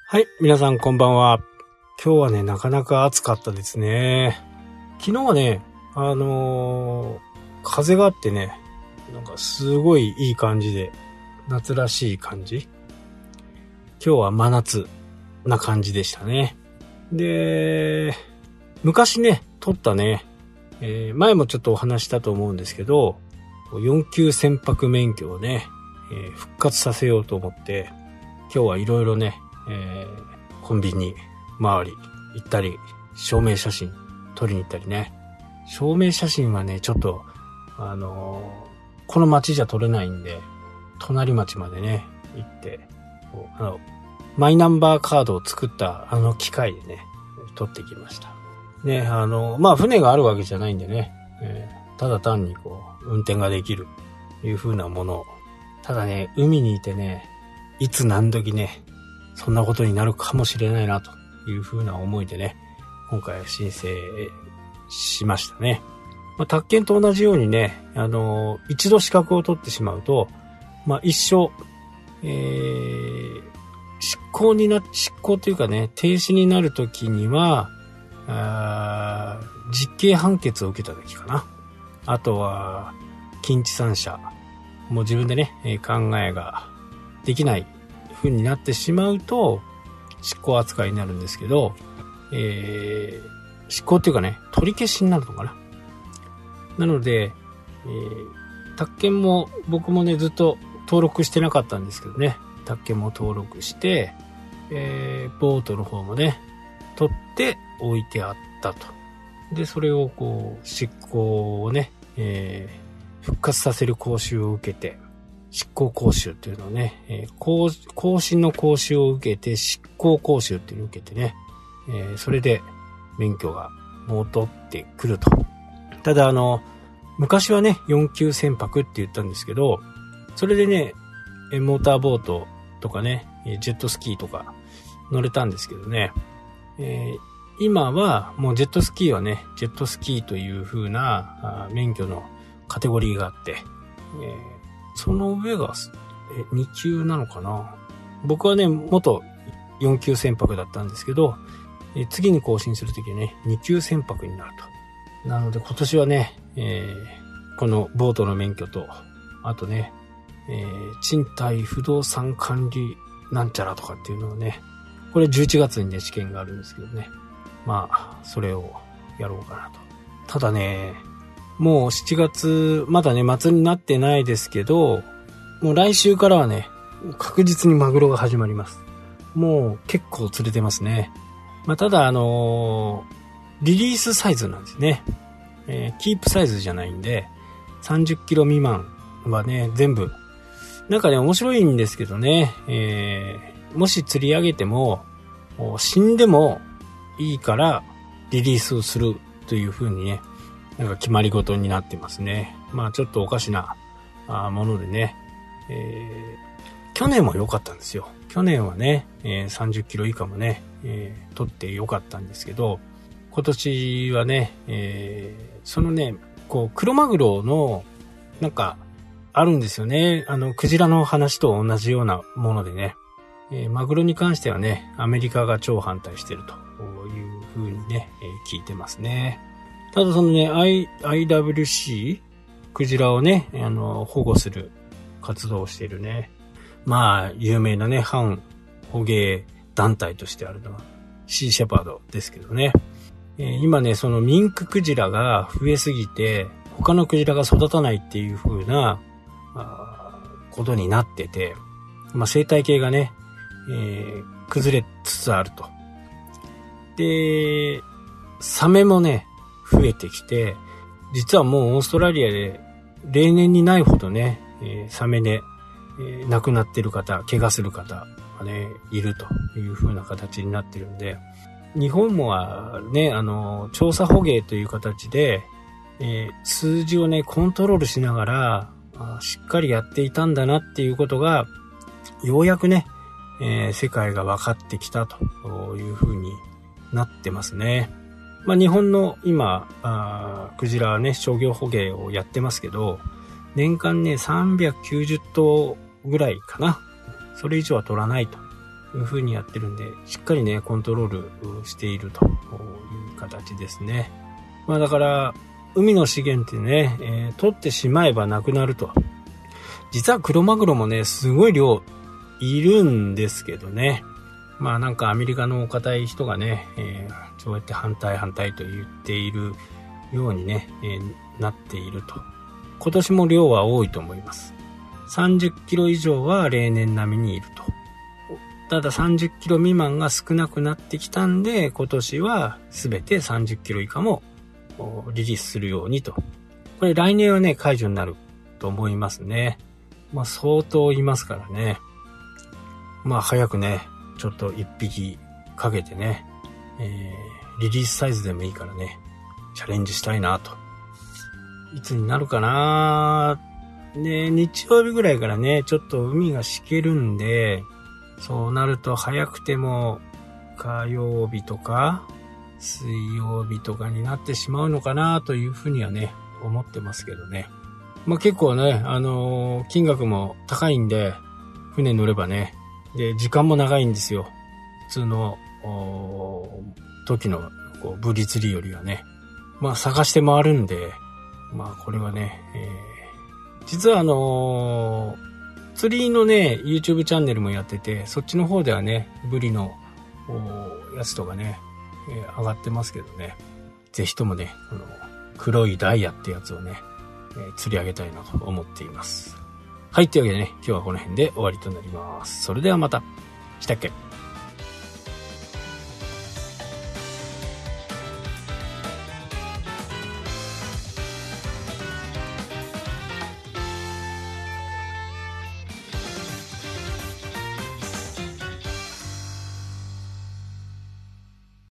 はい、皆さんこんばんは。今日はね、なかなか暑かったですね。昨日はね、風があってね、なんかすごいいい感じで、夏らしい感じ。今日は真夏な感じでしたね。で、昔ね、撮ったね、前もちょっとお話したと思うんですけど、4級船舶免許をね、復活させようと思って、今日はいろいろね、コンビニ周り行ったり、証明写真撮りに行ったりね。証明写真はね、ちょっと、この町じゃ撮れないんで、隣町までね、行って、マイナンバーカードを作った機械でね、撮ってきました。ね、船があるわけじゃないんでね、ただ単に運転ができるという風なものを。ただね、海にいてね、いつ何時ね、そんなことになるかもしれないなという風な思いでね、今回は申請しましたね。宅建と同じようにね、一度資格を取ってしまうと、一生、執行というかね、停止になるときには、実刑判決を受けたときかな。あとは、近地産者。もう自分でね、考えができない風になってしまうと、執行扱いになるんですけど、執行っていうかね、取り消しになるのかな。なので、宅建も僕もね、ずっと登録してなかったんですけどね、宅建も登録して、ボートの方もね、取って置いてあったと。で、それを執行をね、復活させる講習を受けて、執行講習っていうのをね、更新の講習を受けて、執行講習っていうのを受けてね、それで免許が戻ってくると。ただ昔はね、4級船舶って言ったんですけど、それでね、モーターボートとかね、ジェットスキーとか乗れたんですけどね、今はもうジェットスキーはね、ジェットスキーという風な免許のカテゴリーがあって、その上が2級なのかな。僕はね、元4級船舶だったんですけど、次に更新するときはね、2級船舶になると。なので今年はね、このボートの免許と、あとね、賃貸不動産管理なんちゃらとかっていうのをね、これ11月にね、試験があるんですけどね。それをやろうかなと。ただね、もう7月、まだね、末になってないですけど、もう来週からはね、確実にマグロが始まります。もう結構釣れてますね。ただリリースサイズなんですね。キープサイズじゃないんで、30キロ未満はね、全部、なんかね、面白いんですけどね、もし釣り上げても、死んでもいいからリリースをするという風にね、なんか決まり事になってますね。ちょっとおかしなものでね、去年は良かったんですよ。去年はね、30キロ以下もね、取って良かったんですけど、今年はね、そのね、クロマグロのなんかあるんですよね。クジラの話と同じようなものでね、マグロに関してはね、アメリカが超反対してるという風にね、聞いてますね。ただそのね、IWC クジラをね、保護する活動をしているね、有名なね、反捕鯨団体としてあるのはシーシェパードですけどね。今ね、そのミンククジラが増えすぎて、他のクジラが育たないっていう風なことになってて、生態系がね、崩れつつあると。で、サメもね、増えてきて、実はもうオーストラリアで例年にないほどね、サメで、亡くなってる方、怪我する方がね、いるという風な形になってるんで、日本もはね、調査捕鯨という形で、数字をね、コントロールしながら、しっかりやっていたんだなっていうことが、ようやくね、世界が分かってきたという風になってますね。日本の今、クジラはね、商業捕鯨をやってますけど、年間ね、390頭ぐらいかな。それ以上は取らないという風にやってるんで、しっかりね、コントロールしているという形ですね。まあだから、海の資源ってね、取ってしまえばなくなると。実はクロマグロもね、すごい量いるんですけどね。まあなんかアメリカのお堅い人がね、そうやって反対と言っているようにね、なっていると。今年も量は多いと思います。30キロ以上は例年並みにいると。ただ30キロ未満が少なくなってきたんで、今年は全て30キロ以下もリリースするようにと。これ来年はね、解除になると思いますね。まあ相当いますからね。まあ早くね、ちょっと一匹かけてね、リリースサイズでもいいからね、チャレンジしたいなと。いつになるかなね、日曜日ぐらいからね、ちょっと海がしけるんで、そうなると早くても火曜日とか水曜日とかになってしまうのかなというふうにはね、思ってますけどね。まあ結構ね、金額も高いんで、船乗ればね、で、時間も長いんですよ。普通の時のブリ釣りよりはね。まあ探して回るんで、まあこれはね、実は釣りのね、YouTube チャンネルもやってて、そっちの方ではね、ブリのやつとかね、上がってますけどね。ぜひともね、黒いダイヤってやつをね、釣り上げたいなと思っています。はい、というわけでね、今日はこの辺で終わりとなります。それではまた。したっけ？